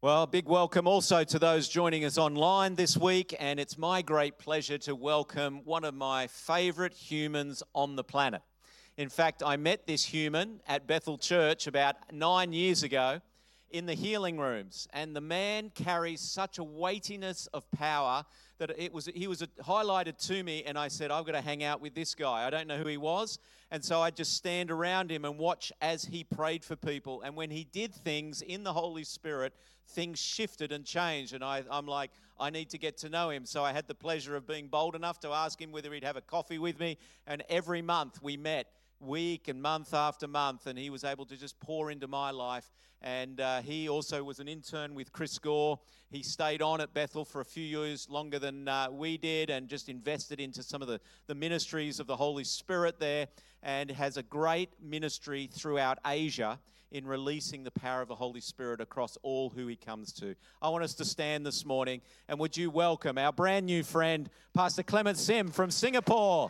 Well, a big welcome also to those joining us online this week, and it's my great pleasure to welcome one of my favourite humans on the planet. In fact, I met this human at Bethel Church about 9 years ago in the healing rooms, and the man carries such a weightiness of power that he was highlighted to me, and I said, I've got to hang out with this guy. I don't know who he was, and so I just stand around him and watch as he prayed for people. And when he did things in the Holy Spirit, things shifted and changed, and I'm like, I need to get to know him. So I had the pleasure of being bold enough to ask him whether he'd have a coffee with me, and every month we met, week and month after month, and he was able to just pour into my life. And he also was an intern with Chris Gore. He stayed on at Bethel for a few years longer than we did, and just invested into some of the ministries of the Holy Spirit there, and has a great ministry throughout Asia in releasing the power of the Holy Spirit across all who he comes to. I want us to stand this morning, and would you welcome our brand new friend, Pastor Clement Sim from Singapore.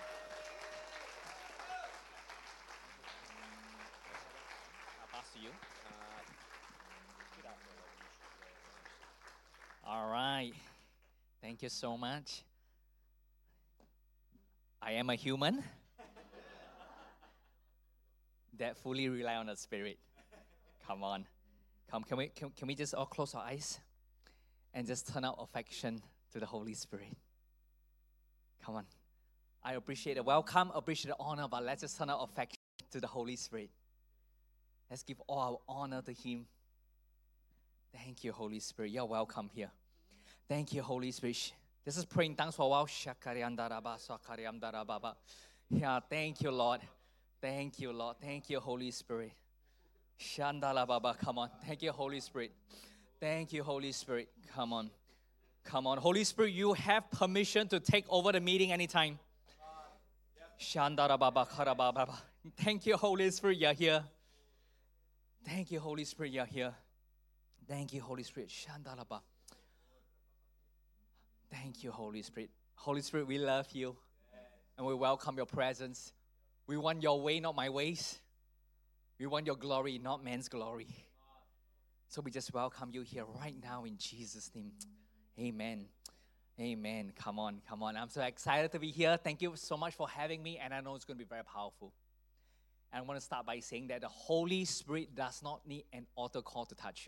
All right. Thank you so much. I am a human that fully rely on the Spirit. Come on. Can we just all close our eyes and just turn our affection to the Holy Spirit? Come on. I appreciate the welcome, appreciate the honor, but let's just turn our affection to the Holy Spirit. Let's give all our honor to Him. Thank you, Holy Spirit. You're welcome here. Thank you, Holy Spirit. This is praying tongues for a while. Yeah, thank you, Lord. Thank you, Lord. Thank you, Holy Spirit. Shandala Baba, come on. Thank you, Holy Spirit. Thank you, Holy Spirit. Come on. Come on. Holy Spirit, you have permission to take over the meeting anytime. Shandala Baba, Karaba Baba. Thank you, Holy Spirit, you're here. Thank you, Holy Spirit, you're here. Thank you, Holy Spirit. Shandala Baba. Thank you, Holy Spirit. Holy Spirit, we love you. And we welcome your presence. We want your way, not my ways. We want your glory, not man's glory. So we just welcome you here right now in Jesus' name. Amen. Amen. Come on, come on. I'm so excited to be here. Thank you so much for having me, and I know it's going to be very powerful. And I want to start by saying that the Holy Spirit does not need an altar call to touch you.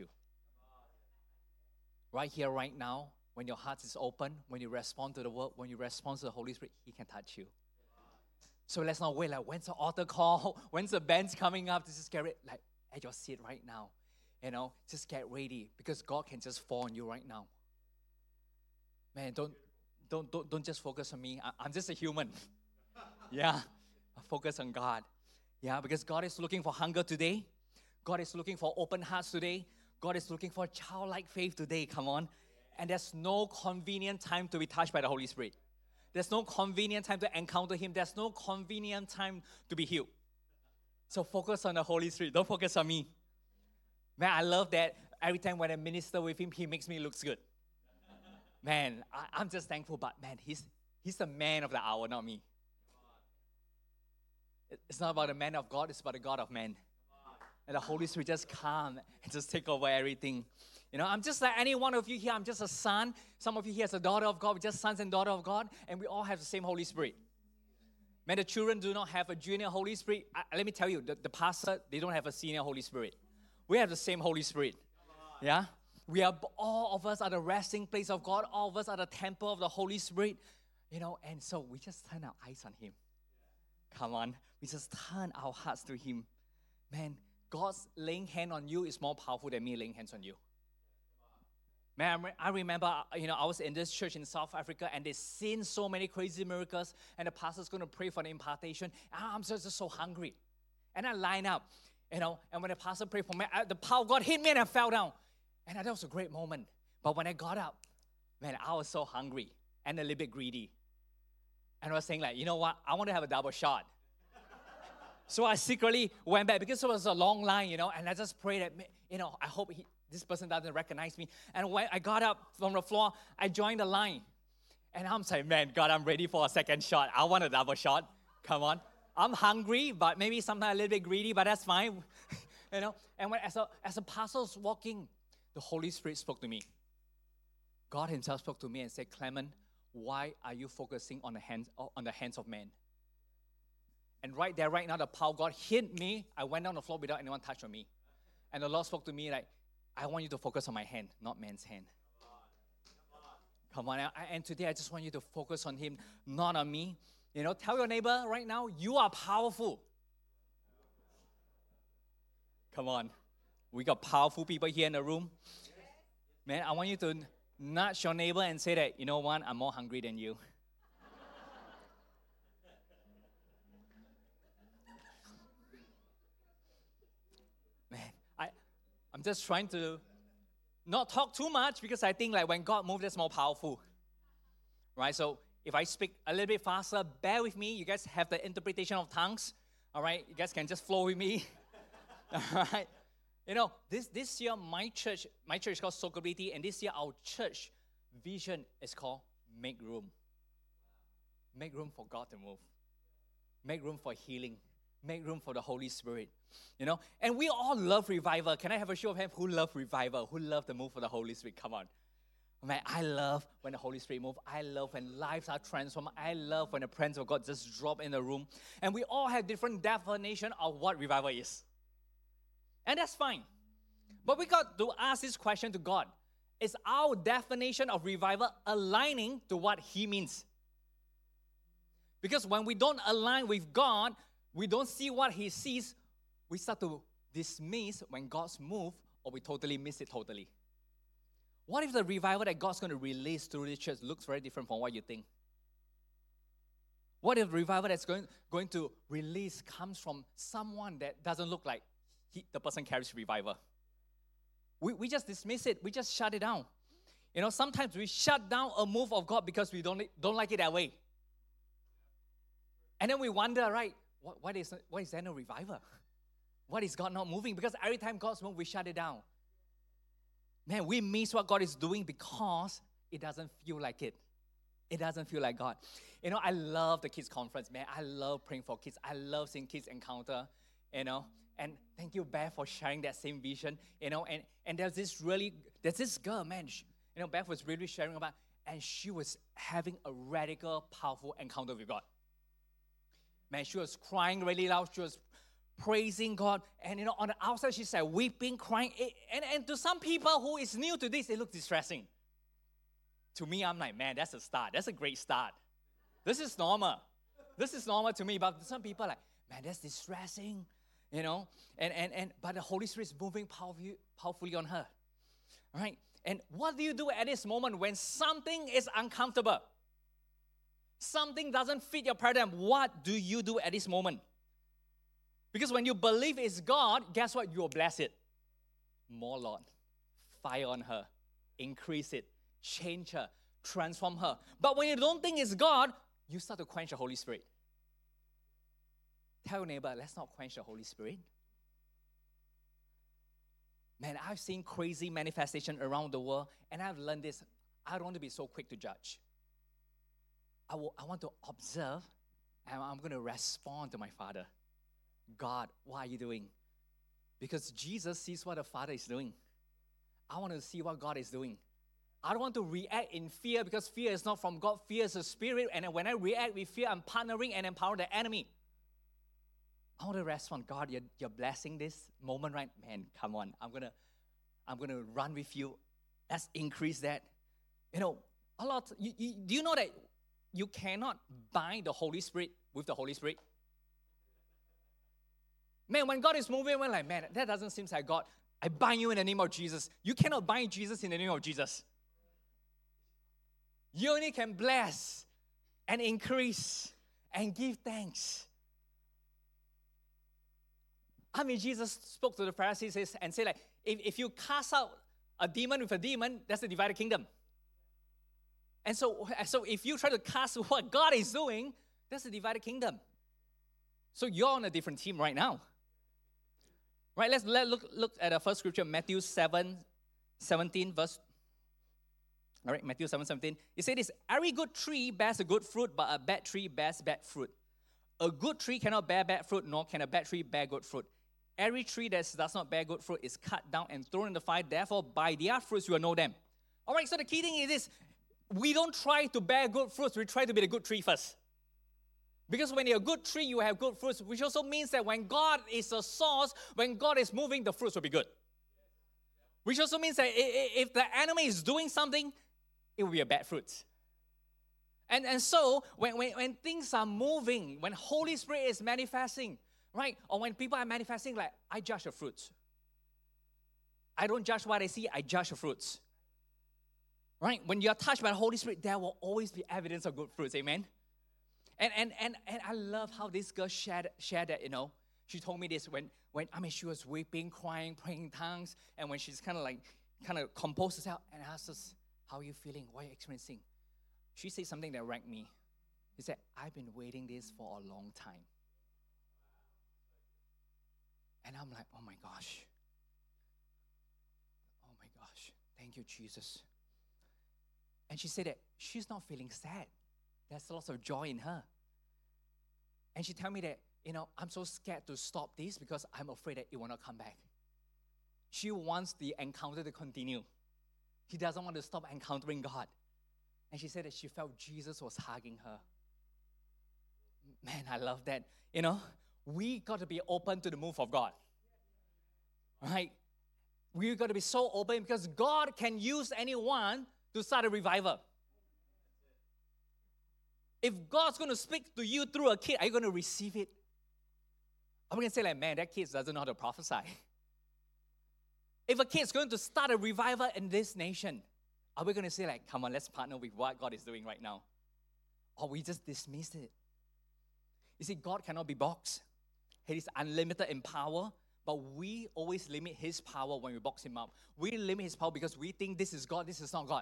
Right here, right now, when your heart is open, when you respond to the word, when you respond to the Holy Spirit, He can touch you. So let's not wait, like, when's the altar call? When's the band's coming up? Just get ready, like, at your seat right now. You know, just get ready, because God can just fall on you right now. Man, don't just focus on me. I'm just a human. Yeah, focus on God. Yeah, because God is looking for hunger today. God is looking for open hearts today. God is looking for childlike faith today. Come on. And there's no convenient time to be touched by the Holy Spirit. There's no convenient time to encounter Him. There's no convenient time to be healed. So focus on the Holy Spirit. Don't focus on me. Man, I love that every time when I minister with Him, He makes me look good. Man, I'm just thankful. But man, He's the man of the hour, not me. It's not about the man of God. It's about the God of man. And the Holy Spirit just come and just take over everything. You know, I'm just like any one of you here. I'm just a son. Some of you here is a daughter of God. We're just sons and daughters of God. And we all have the same Holy Spirit. Man, the children do not have a junior Holy Spirit. Let me tell you, the pastor, they don't have a senior Holy Spirit. We have the same Holy Spirit. Yeah? All of us are the resting place of God. All of us are the temple of the Holy Spirit. You know, and so we just turn our eyes on Him. Come on. We just turn our hearts to Him. Man, God's laying hand on you is more powerful than me laying hands on you. Man, I remember, I was in this church in South Africa, and they've seen so many crazy miracles, and the pastor's going to pray for the impartation. I'm just so hungry. And I line up, and when the pastor prayed for me, the power of God hit me, and I fell down. And that was a great moment. But when I got up, man, I was so hungry and a little bit greedy. And I was saying, like, you know what? I want to have a double shot. So I secretly went back, because it was a long line, and I just prayed that, I hope this person doesn't recognize me. And when I got up from the floor, I joined the line. And I'm saying, man, God, I'm ready for a second shot. I want a double shot. Come on. I'm hungry, but maybe sometimes a little bit greedy, but that's fine. And when as a pastor's walking, the Holy Spirit spoke to me. God himself spoke to me and said, Clement, why are you focusing on the hands of man? And right there, right now, the power of God hit me. I went down the floor without anyone touching me. And the Lord spoke to me like, I want you to focus on my hand, not man's hand. Come on. And today, I just want you to focus on him, not on me. You know, tell your neighbor right now, you are powerful. Come on. We got powerful people here in the room. Man, I want you to nudge your neighbor and say that, you know what, I'm more hungry than you. Man, I'm just trying to not talk too much because I think like when God moves, that's more powerful. Right? So if I speak a little bit faster, bear with me. You guys have the interpretation of tongues. All right? You guys can just flow with me. All right? You know, this year, my church is called Sogobility, and this year our church vision is called Make Room. Make room for God to move. Make room for healing. Make room for the Holy Spirit. You know, and we all love revival. Can I have a show of hands who love revival? Who love the move for the Holy Spirit? Come on. Man, I love when the Holy Spirit moves. I love when lives are transformed. I love when the presence of God just drop in the room. And we all have different definition of what revival is. And that's fine. But we got to ask this question to God. Is our definition of revival aligning to what He means? Because when we don't align with God, we don't see what He sees, we start to dismiss when God's move, or we totally miss it totally. What if the revival that God's going to release through this church looks very different from what you think? What if the revival that's going to release comes from someone that doesn't look like the person carries revival? We just dismiss it. We just shut it down. You know, sometimes we shut down a move of God because we don't like it that way. And then we wonder, right, why is there no revival? What is God not moving? Because every time God's moving, we shut it down. Man, we miss what God is doing because it doesn't feel like it. It doesn't feel like God. You know, I love the kids conference, man. I love praying for kids. I love seeing kids encounter, you know. And thank you, Beth, for sharing that same vision, you know. And there's this girl, man. You know, Beth was really sharing about, and she was having a radical, powerful encounter with God. Man, she was crying really loud. She was praising God. And, you know, on the outside, she said weeping, crying. And to some people who is new to this, it looks distressing. To me, I'm like, man, that's a start. That's a great start. This is normal. This is normal to me. But some people are like, man, that's distressing. You know, but the Holy Spirit is moving powerfully on her. All right? And what do you do at this moment when something is uncomfortable? Something doesn't fit your paradigm. What do you do at this moment? Because when you believe it's God, guess what? You will bless it. More, Lord. Fire on her. Increase it. Change her. Transform her. But when you don't think it's God, you start to quench the Holy Spirit. Tell your neighbor, let's not quench the Holy Spirit. Man, I've seen crazy manifestation around the world, and I've learned this. I don't want to be so quick to judge. I want to observe, and I'm going to respond to my Father. God, what are you doing? Because Jesus sees what the Father is doing. I want to see what God is doing. I don't want to react in fear because fear is not from God. Fear is a spirit, and when I react with fear, I'm partnering and empowering the enemy. I want to respond. God, you're blessing this moment, right? Man, come on. I'm gonna run with you. Let's increase that. You know, do you know that you cannot bind the Holy Spirit with the Holy Spirit? Man, when God is moving, we're like, man, that doesn't seem like God. I bind you in the name of Jesus. You cannot bind Jesus in the name of Jesus. You only can bless and increase and give thanks. I mean, Jesus spoke to the Pharisees and said, like, if you cast out a demon with a demon, that's the divided kingdom. And so if you try to cast what God is doing, that's the divided kingdom. So you're on a different team right now. Right, let's look at the first scripture, Matthew 7:17, verse. All right, Matthew 7:17. It says this, every good tree bears a good fruit, but a bad tree bears bad fruit. A good tree cannot bear bad fruit, nor can a bad tree bear good fruit. Every tree that does not bear good fruit is cut down and thrown in the fire. Therefore, by their fruits you will know them. All right, so the key thing is this. We don't try to bear good fruits. We try to be the good tree first. Because when you're a good tree, you have good fruits, which also means that when God is the source, when God is moving, the fruits will be good. Which also means that if the enemy is doing something, it will be a bad fruit. And so, when things are moving, when Holy Spirit is manifesting, right? Or when people are manifesting, like, I judge the fruits. I don't judge what I see, I judge the fruits. Right? When you're touched by the Holy Spirit, there will always be evidence of good fruits. Amen? And I love how this girl shared that, She told me this when she was weeping, crying, praying in tongues, and when she's kind of composed herself and asked us, how are you feeling? What are you experiencing? She said something that ranked me. She said, I've been waiting this for a long time. And I'm like, oh my gosh. Oh my gosh. Thank you, Jesus. And she said that she's not feeling sad. There's lots of joy in her. And she told me that, I'm so scared to stop this because I'm afraid that it will not come back. She wants the encounter to continue. She doesn't want to stop encountering God. And she said that she felt Jesus was hugging her. Man, I love that. We got to be open to the move of God. Right? We got to be so open because God can use anyone to start a revival. If God's going to speak to you through a kid, are you going to receive it? Are we going to say like, man, that kid doesn't know how to prophesy? If a kid's going to start a revival in this nation, are we going to say like, come on, let's partner with what God is doing right now? Or we just dismiss it? You see, God cannot be boxed. He is unlimited in power, but we always limit His power when we box Him up. We limit His power because we think this is God, this is not God.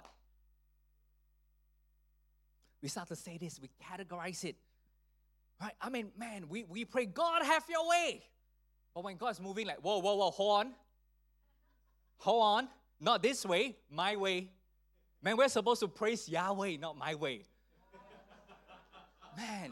We start to say this, we categorize it. Right? I mean, man, we pray, God, have your way. But when God's moving like, whoa, hold on. Not this way, my way. Man, we're supposed to praise Yahweh, not my way. Man.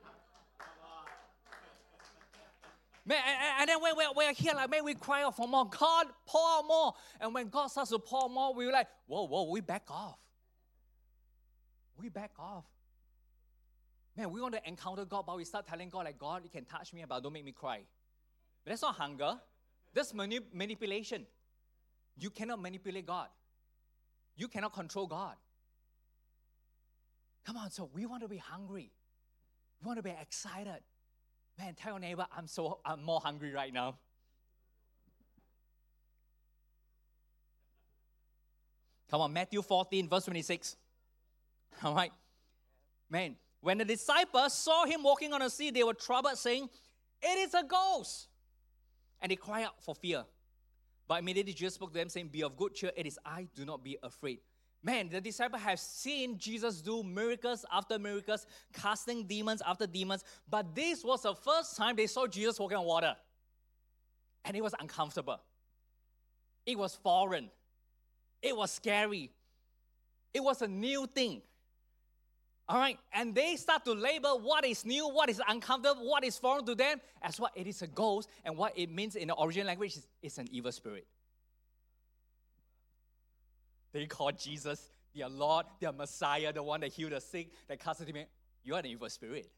Man, and then when we're here, like, man, we cry out for more. God, pour out more. And when God starts to pour more, we're like, whoa, we back off. We back off. Man, we want to encounter God, but we start telling God, like, God, you can touch me, but don't make me cry. But that's not hunger. That's manipulation. You cannot manipulate God. You cannot control God. Come on, so we want to be hungry. We want to be excited. Man, tell your neighbor, I'm more hungry right now. Come on, Matthew 14, verse 26. All right. Man, when the disciples saw him walking on the sea, they were troubled, saying, it is a ghost. And they cried out for fear. But immediately Jesus spoke to them, saying, be of good cheer, it is I, do not be afraid. Man, the disciples have seen Jesus do miracles after miracles, casting demons after demons. But this was the first time they saw Jesus walking on water. And it was uncomfortable. It was foreign. It was scary. It was a new thing. All right, and they start to label what is new, what is uncomfortable, what is foreign to them as what it is a ghost, and what it means in the original language is an evil spirit. They call Jesus their Lord, their Messiah, the one that healed the sick, that cast the demon. You are an evil spirit.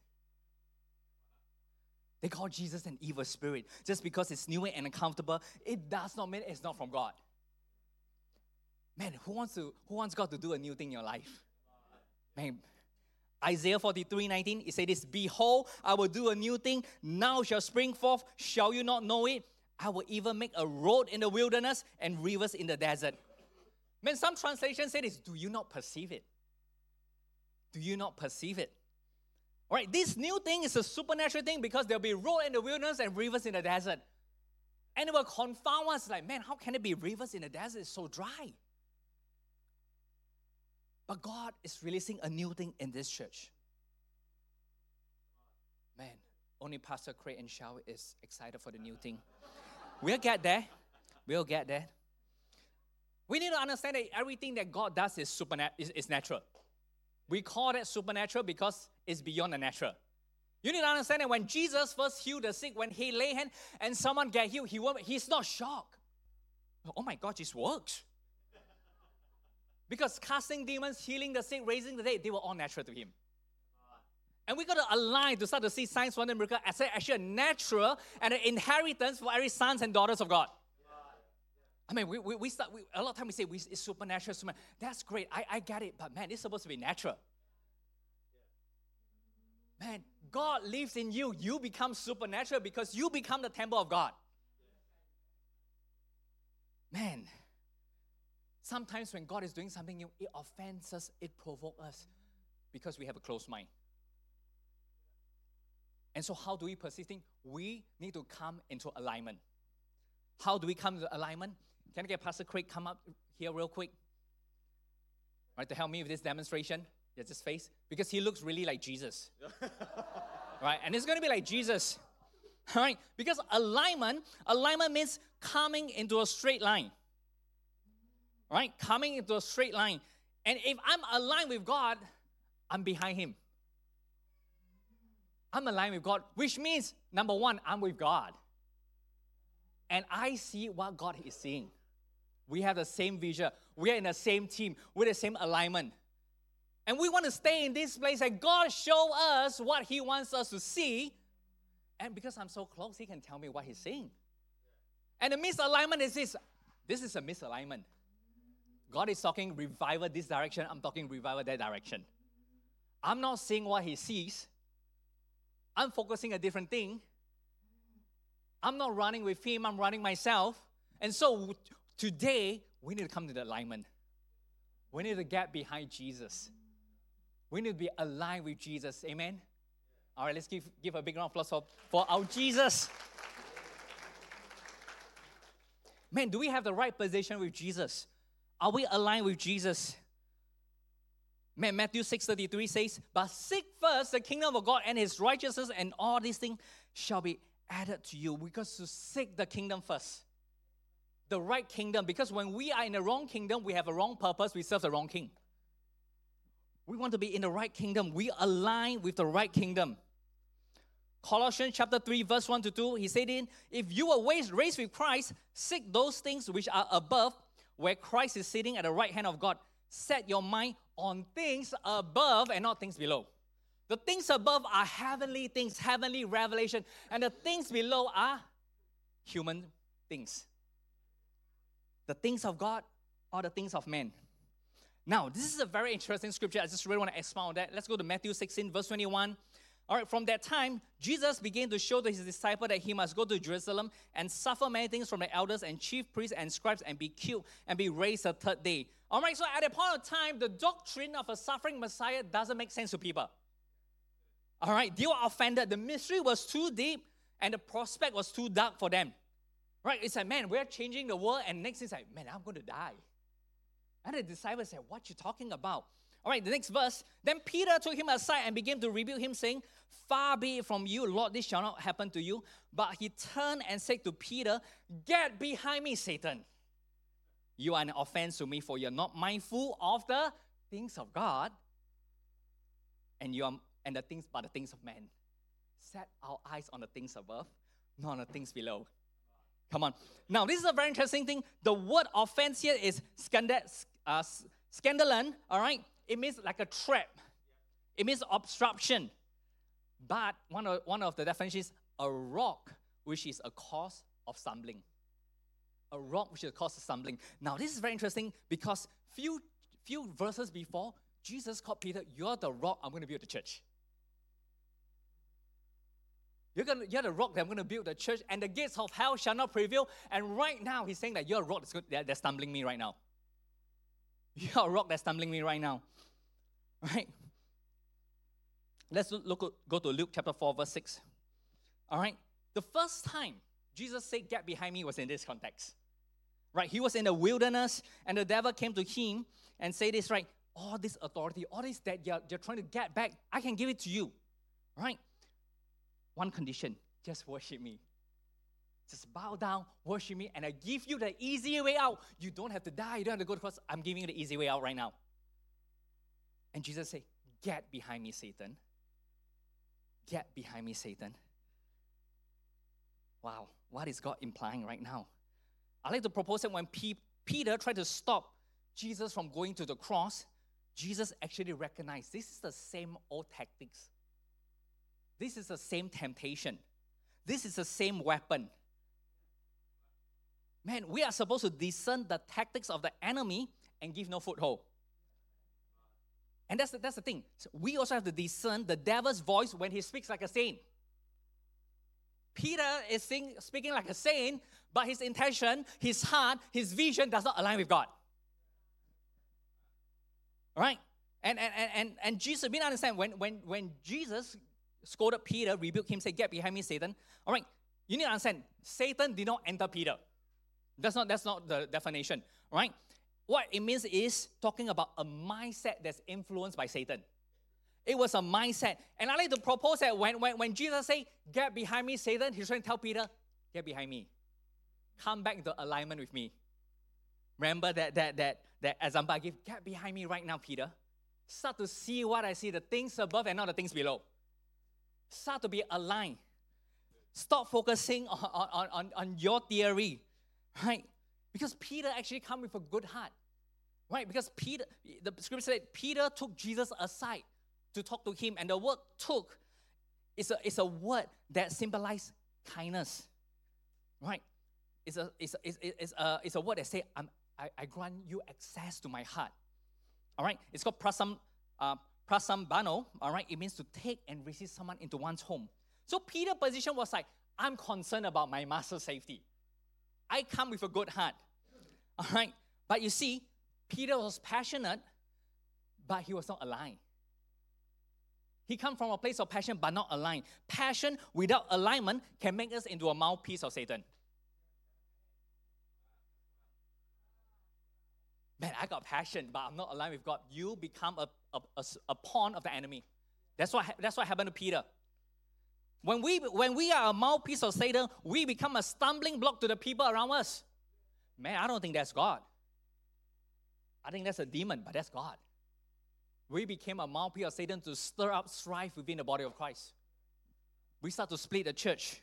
They call Jesus an evil spirit. Just because it's new and uncomfortable, it does not mean it's not from God. Man, who wants God to do a new thing in your life? Man, Isaiah 43:19, it says this, behold, I will do a new thing, now shall spring forth, shall you not know it? I will even make a road in the wilderness and rivers in the desert. Man, some translations say this, do you not perceive it? Do you not perceive it? All right, this new thing is a supernatural thing because there'll be road in the wilderness and rivers in the desert. And it will confound us like, man, how can it be rivers in the desert? It's so dry. But God is releasing a new thing in this church. Man, only Pastor Craig and Shao is excited for the new thing. We'll get there. We'll get there. We need to understand that everything that God does is natural. We call that supernatural because it's beyond the natural. You need to understand that when Jesus first healed the sick, when he lay hand and someone get healed, he's not shocked. Oh my God, this works. Because casting demons, healing the sick, raising the dead, they were all natural to him. And we got to align to start to see signs, wonders, and miracles as actually a natural and an inheritance for every sons and daughters of God. I mean, a lot of times we say it's supernatural. That's great. I get it. But man, it's supposed to be natural. Man, God lives in you. You become supernatural because you become the temple of God. Man, sometimes when God is doing something new, it offends us, it provokes us because we have a closed mind. And so how do we persist? We need to come into alignment. How do we come into alignment? Can I get Pastor Craig come up here real quick? Right, to help me with this demonstration. Yeah, just face. Because he looks really like Jesus. Right, and it's going to be like Jesus. All right, because alignment means coming into a straight line. Right, coming into a straight line. And if I'm aligned with God, I'm behind him. I'm aligned with God, which means, number one, I'm with God. And I see what God is seeing. We have the same vision. We are in the same team. We're the same alignment. And we want to stay in this place and God show us what he wants us to see. And because I'm so close, he can tell me what he's seeing. And the misalignment is this. This is a misalignment. God is talking revival this direction. I'm talking revival that direction. I'm not seeing what he sees. I'm focusing a different thing. I'm not running with him. I'm running myself. And so today, we need to come to the alignment. We need to get behind Jesus. We need to be aligned with Jesus. Amen? All right, let's give a big round of applause for our Jesus. Man, do we have the right position with Jesus? Are we aligned with Jesus? Man, Matthew 6:33 says, but seek first the kingdom of God and his righteousness, and all these things shall be added to you. Because to seek the kingdom first. The right kingdom. Because when we are in the wrong kingdom, we have a wrong purpose, we serve the wrong king. We want to be in the right kingdom. We align with the right kingdom. Colossians chapter 3, verse 1 to 2, he said if you were raised with Christ, seek those things which are above, where Christ is sitting at the right hand of God. Set your mind on things above and not things below. The things above are heavenly things, heavenly revelation. And the things below are human things. The things of God are the things of men. Now, this is a very interesting scripture. I just really want to expound on that. Let's go to Matthew 16, verse 21. All right, from that time, Jesus began to show to his disciples that he must go to Jerusalem and suffer many things from the elders and chief priests and scribes and be killed and be raised the third day. All right, so at a point of time, the doctrine of a suffering Messiah doesn't make sense to people. All right, they were offended. The mystery was too deep and the prospect was too dark for them. Right, it's like, man, we're changing the world, and next is like, man, I'm going to die. And the disciples said, what you talking about? All right, the next verse. Then Peter took him aside and began to rebuke him, saying, far be it from you, Lord, this shall not happen to you. But he turned and said to Peter, get behind me, Satan. You are an offense to me, for you're not mindful of the things of God, and the things but the things of man. Set our eyes on the things above, not on the things below. Come on. Now, this is a very interesting thing. The word offense here is scandalon, all right? It means like a trap. It means obstruction. But one of the definitions is a rock, which is a cause of stumbling. A rock which is a cause of stumbling. Now, this is very interesting because few verses before, Jesus called Peter, you're the rock I'm going to build the church. You're the rock that I'm going to build the church, and the gates of hell shall not prevail. And right now, he's saying that you're a rock that's stumbling me right now. You're a rock that's stumbling me right now. Right? Let's go to Luke chapter 4, verse 6. All right? The first time Jesus said, get behind me, was in this context. Right? He was in the wilderness, and the devil came to him and said this, right? All this authority, all this that you're trying to get back, I can give it to you. Right? One condition, just worship me. Just bow down, worship me, and I give you the easy way out. You don't have to die, you don't have to go to cross. I'm giving you the easy way out right now. And Jesus said, get behind me, Satan. Get behind me, Satan. Wow, what is God implying right now? I'd like to propose that when Peter tried to stop Jesus from going to the cross, Jesus actually recognized this is the same old tactics. This is the same temptation. This is the same weapon. Man, we are supposed to discern the tactics of the enemy and give no foothold. And that's the thing. So we also have to discern the devil's voice when he speaks like a saint. Peter is speaking like a saint, but his intention, his heart, his vision does not align with God. All right? And Jesus, we understand when Jesus scolded Peter, rebuked him, said, "Get behind me, Satan." All right, you need to understand, Satan did not enter Peter. That's not the definition. All right? What it means is talking about a mindset that's influenced by Satan. It was a mindset. And I like to propose that when Jesus said, "Get behind me, Satan," he's trying to tell Peter, "Get behind me. Come back into alignment with me." Remember that example I give? Get behind me right now, Peter. Start to see what I see, the things above and not the things below. Start to be aligned. Stop focusing on your theory, right? Because Peter actually come with a good heart, right? Because Peter, the scripture said, Peter took Jesus aside to talk to him, and the word "took" is a word that symbolizes kindness, right? It's a word that says, I grant you access to my heart. All right, it's called prasambano. All right, it means to take and receive someone into one's home. So Peter's position was like, I'm concerned about my master's safety. I come with a good heart. All right, but you see, Peter was passionate, but he was not aligned. He come from a place of passion, but not aligned. Passion without alignment can make us into a mouthpiece of Satan. Man, I got passion, but I'm not aligned with God. You become a pawn of the enemy. That's what happened to Peter. When we are a mouthpiece of Satan, we become a stumbling block to the people around us. Man, I don't think that's God. I think that's a demon, but that's God. We became a mouthpiece of Satan to stir up strife within the body of Christ. We start to split the church.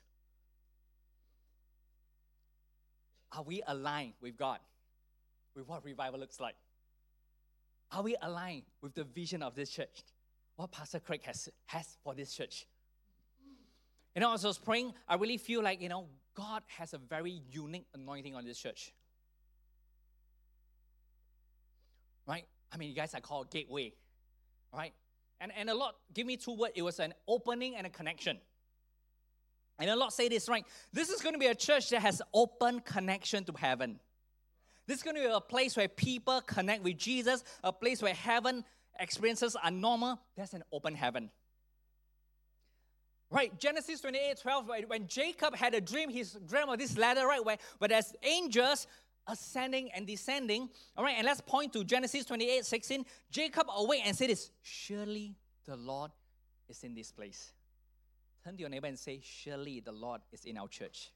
Are we aligned with God? With what revival looks like? Are we aligned with the vision of this church? What Pastor Craig has for this church? As I was praying, I really feel like, God has a very unique anointing on this church. Right? I mean, you guys are called Gateway. Right? And the Lord give me two words. It was an opening and a connection. And the Lord say this, right? This is going to be a church that has open connection to heaven. This is going to be a place where people connect with Jesus, a place where heaven experiences are normal. That's an open heaven. Right, Genesis 28:12, when Jacob had a dream, he dreamed of this ladder, right, where there's angels ascending and descending. All right, and let's point to Genesis 28:16. Jacob awake and said this, "Surely the Lord is in this place." Turn to your neighbor and say, "Surely the Lord is in our church."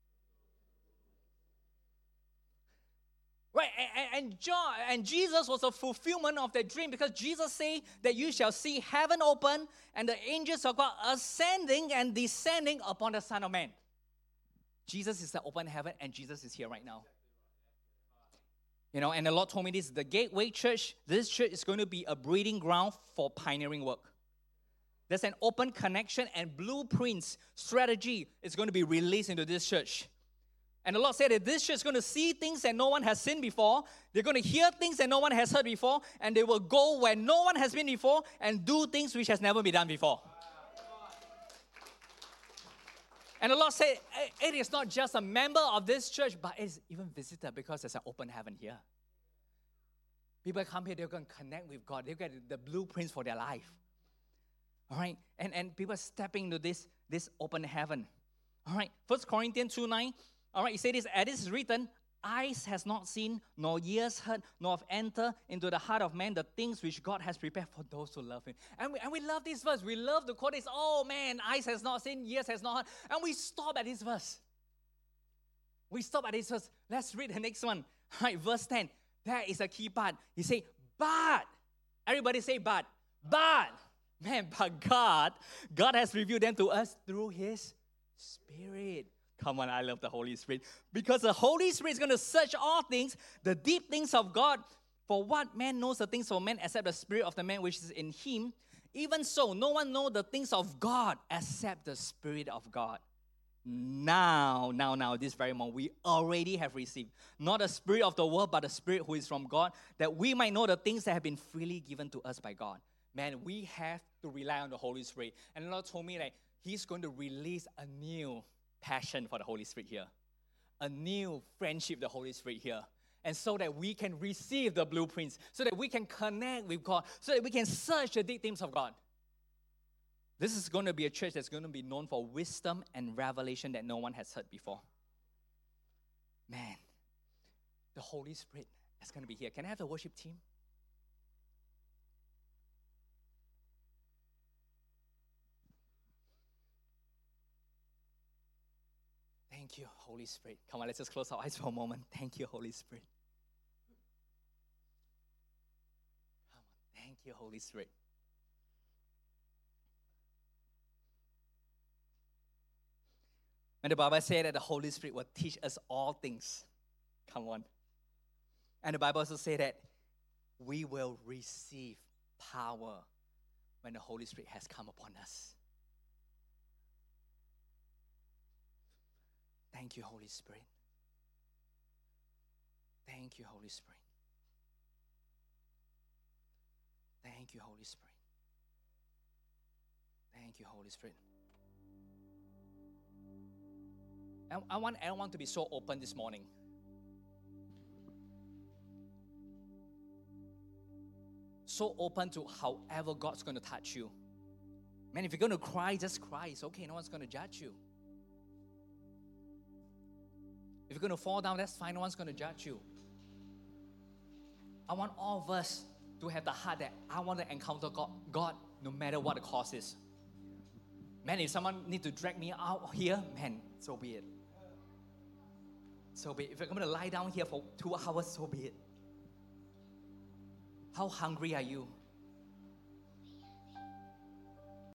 Right, and Jesus was a fulfillment of that dream, because Jesus said that you shall see heaven open and the angels of God ascending and descending upon the Son of Man. Jesus is the open heaven, and Jesus is here right now. And the Lord told me this, the Gateway Church, this church is going to be a breeding ground for pioneering work. There's an open connection, and blueprints, strategy is going to be released into this church. And the Lord said that this church is going to see things that no one has seen before. They're going to hear things that no one has heard before. And they will go where no one has been before and do things which has never been done before. And the Lord said, it is not just a member of this church, but it's even visited, because there's an open heaven here. People come here, they're going to connect with God. They'll get the blueprints for their life. All right? And people stepping into this open heaven. All right? 1 Corinthians 2:9. All right, he said this, as it is written, eyes has not seen, nor ears heard, nor have entered into the heart of man the things which God has prepared for those who love him. And we love this verse. We love to quote this, oh man, eyes has not seen, ears has not heard. And we stop at this verse. Let's read the next one. All right, verse 10. That is a key part. He said, but. Everybody say but. Man, but God has revealed them to us through His Spirit. Come on, I love the Holy Spirit. Because the Holy Spirit is going to search all things, the deep things of God. For what man knows the things of man except the spirit of the man which is in him? Even so, no one knows the things of God except the Spirit of God. Now, this very moment, we already have received not the spirit of the world, but the Spirit who is from God, that we might know the things that have been freely given to us by God. Man, we have to rely on the Holy Spirit. And the Lord told me that He's going to release a new passion for the Holy Spirit here, a new friendship with the Holy Spirit here. And so that we can receive the blueprints, so that we can connect with God, so that we can search the deep things of God. This is going to be a church that's going to be known for wisdom and revelation that no one has heard before. Man, the Holy Spirit is going to be here. Can I have the worship team? Thank you, Holy Spirit. Come on, let's just close our eyes for a moment. Thank you, Holy Spirit. Come on, thank you, Holy Spirit. And the Bible says that the Holy Spirit will teach us all things. Come on. And the Bible also says that we will receive power when the Holy Spirit has come upon us. Thank you, Holy Spirit. Thank you, Holy Spirit. Thank you, Holy Spirit. Thank you, Holy Spirit. I want everyone to be so open this morning. So open to however God's going to touch you. Man, if you're going to cry, just cry. It's okay. No one's going to judge you. If you're going to fall down, that's fine. No one's going to judge you. I want all of us to have the heart that I want to encounter God no matter what the cost is. Man, if someone needs to drag me out here, man, so be it. So be it. If I'm going to lie down here for 2 hours, so be it. How hungry are you?